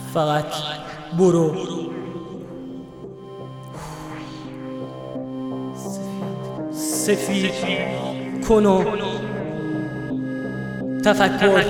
فقط برو. سفید کن و تفکر.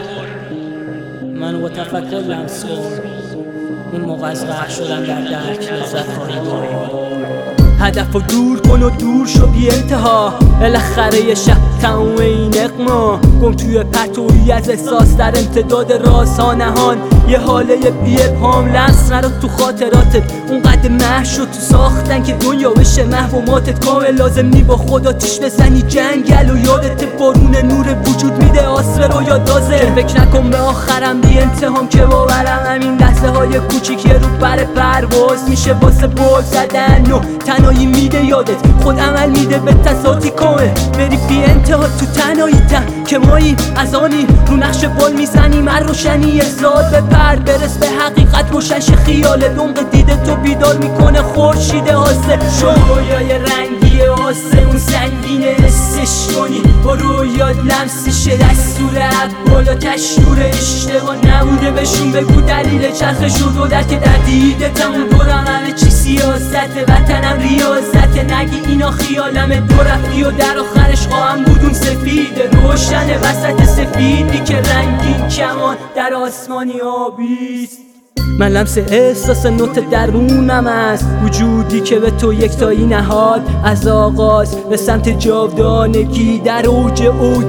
من با تفکر لمس کن. اون موقع از غرق شدن در درک لذت خواهی برد. هدف رو دور کن و دور شو بی انتها. بالاخره یه شب تموم این اقما گم توی پرتویی از احساس در امتداد رازها نهان. یه حاله بی ابهام لمس نرو تو خاطراتت. اونقدر محو شد تو ساختن که دنیا بشه محو و ماتت. کامل لازم نی با خدا تیش بزنی جنگل و یادت بارون نور وجود میده آسر رو یادازه. فکر نکن به آخرم بی انتهام که باورم همین لحظه های کوچیک یه رو بر پرواز میشه واسه بول زدن و تنهایی میده یادت. خود عمل میده به تصاتی کامل بری بی انتها تو تنهاییتم که مایی از آنی رو نقش بال میزنیم هر روشنی ازاد به پر برس به حقیقت روشنش خیال دنق دیده تو بیدار میکنه خورشید آسه. رویای رنگی آسه اون سنگین حسش کنی با رویات لمسش دستور بالا تشور اشتباه نبوده بهشون بگو دلیل چرخ شد و در که در دیدتم اون دورم همه چی سیاست وطنم ریاضت نگی اینا خیالمه دو رفتی و در آخرش خواهم بودون سفید روشن وسط سفیدی که رنگین کمان در آسمانی آبیست. من لمس احساس نوت درونم است وجودی که به تو یکتایی نهاد از آغاز به سمت جاودانگی در اوج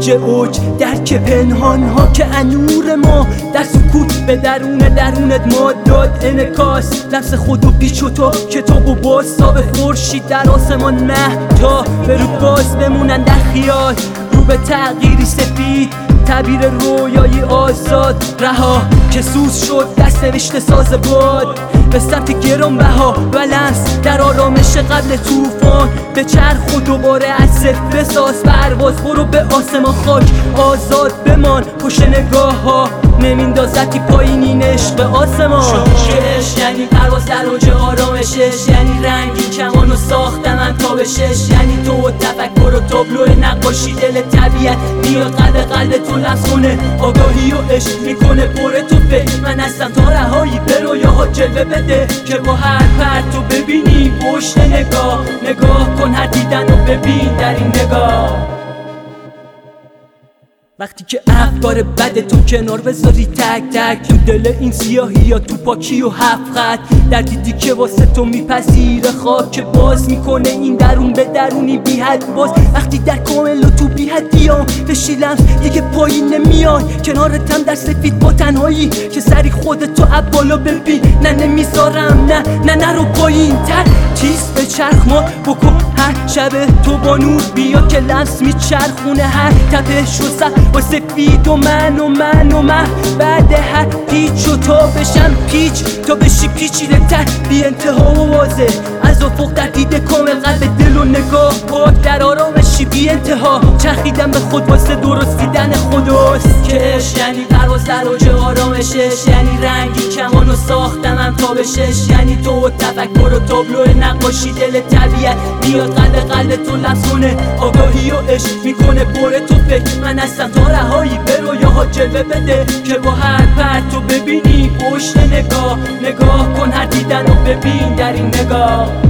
درک پنهان ها که انور ما در سکوت به درونت ما داد انعکاس. لمس خود و پیچ و تا کتاب و بازتاب خورشید در آسمان مهتا به رو باز بمونن در خیال رو به تغییری سفید تعبیر رویایی آزاد رها که سوز شد دست نوشته ساز باد به سمت گرانبها و لمس در آرامش قبل طوفان به چرخ و دوباره از صفر بساز پرواز برو به آسمان خاک آزاد بمان پشت نگاه ها نمیندازتی پایین این عشق آسمان. عشق یعنی پرواز در اوج آرامشش یعنی رنگی کمانو ساختم تا به شش یعنی تو و تفکر و تابلو نقاشی دل طبیعت میاد قلب تو لمس کنه آگاهی و عشق میکنه پر تو فکر من هستم تا رهایی به رویاها جلوه بده که با هر پرتو ببینی پشت نگاه کن هر دیدن رو ببین در این نگاه. وقتی که افکار بد تو کنار بذاری تک تک تو دل این سیاهی یا تو پاکی و هفت خط در دیدی که واسه تو میپذیره خاک باز میکنه این درون به درونی بی حد باز. وقتی در کامل و تو بی حدیام بشی لمس دیگه پایین نمیای کنارتم در سفید با تنهایی که سری خودتو بالا ببین نه نمیذارم نه رو پایین تر تیز به چرخ ما بکن هر شب تو با نور بیا که لمس میچرخونه هر تپش و با سفید و من بعد هر پیچ و تا بشم پیچ تا بشی پیچیده تر بی انتها و واضح از افق در دیده کامل قلب دل و نگاه پاک در آرامشی بی انتها چرخیدم به خود واسه درست دیدن خداست. که عشق یعنی پرواز در اوج آرامشش یعنی رنگی کمانو ساختم تا به شش یعنی تو و تفکر و تابلو نقاشی دل طبیعت میاد قلب تو لمس کنه آگاهی و عشق میکنه پر تو فکر من هستم تا رهایی به رویاها جلوه بده که با هر پرتو ببینی پشت نگاه کن هر دیدن رو ببین در این نگاه.